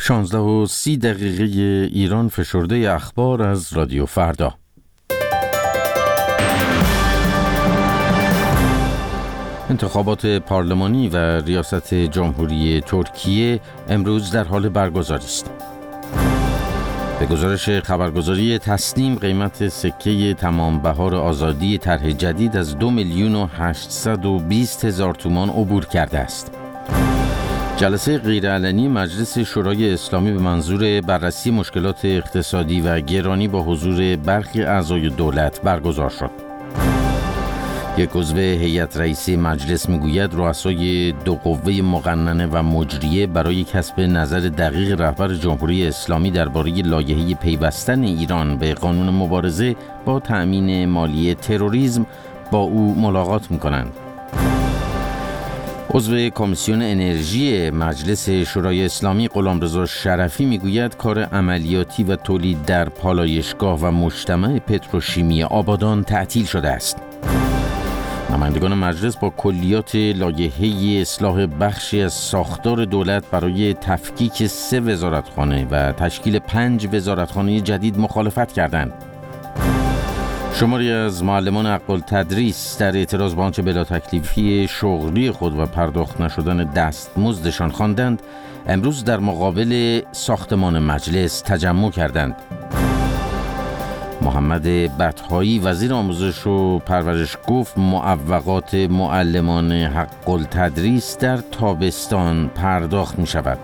16:30 ایران، فشرده اخبار از رادیو فردا. انتخابات پارلمانی و ریاست جمهوری ترکیه امروز در حال برگزاری است. به گزارش خبرگزاری تسنیم، قیمت سکه تمام بهار آزادی طرح جدید از 2,820,000 تومان عبور کرده است. جلسه غیرعلنی مجلس شورای اسلامی به منظور بررسی مشکلات اقتصادی و گرانی با حضور برخی اعضای دولت برگزار شد. یک عضو هیئت رئیسه مجلس میگوید رؤسای دو قوه مقننه و مجریه برای کسب نظر دقیق رهبر جمهوری اسلامی درباره لایحه پیوستن ایران به قانون مبارزه با تأمین مالی تروریسم با او ملاقات می‌کنند. عضو کمیسیون انرژی مجلس شورای اسلامی غلامرضا شرفی میگوید کار عملیاتی و تولید در پالایشگاه و مجتمع پتروشیمی آبادان تعطیل شده است. نمایندگان مجلس با کلیات لایحه اصلاح بخشی از ساختار دولت برای تفکیک 3 وزارتخانه و تشکیل 5 وزارتخانه جدید مخالفت کردند. شماری از معلمان حق التدریس در اعتراض به آنچه بلا تکلیفی شغلی خود و پرداخت نشدن دستمزدشان خواندند، امروز در مقابل ساختمان مجلس تجمع کردند. محمد بطحایی وزیر آموزش و پرورش گفت معوقات معلمان حق التدریس در تابستان پرداخت می شود.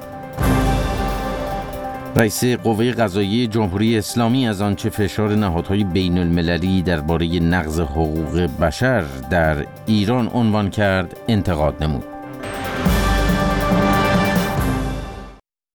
رئیس قوه قضاییه جمهوری اسلامی از آنچه فشار نهادهای بین المللی درباره نقض حقوق بشر در ایران عنوان کرد انتقاد نمود.